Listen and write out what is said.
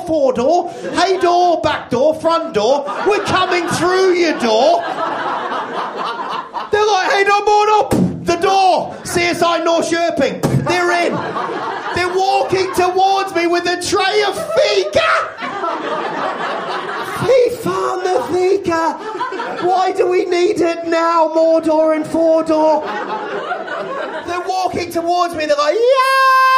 four door. Hey door, back door, front door. We're coming through your door. They're like, hey door, Mordor. The door. CSI North Sherping. They're in. They're walking towards me with a tray of fika. He found the fika. Why do we need it now, Mordor and four door? They're walking towards me. They're like, yeah.